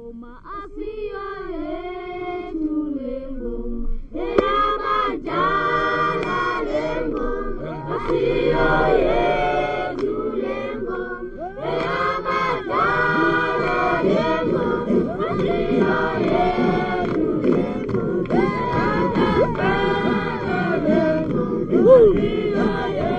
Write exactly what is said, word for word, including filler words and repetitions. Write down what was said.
ngoma Asia yetu lengoma ya majala lengoma Asia yetu lengoma ya majala lengoma Asia yetu lengoma ya majala lengoma Asia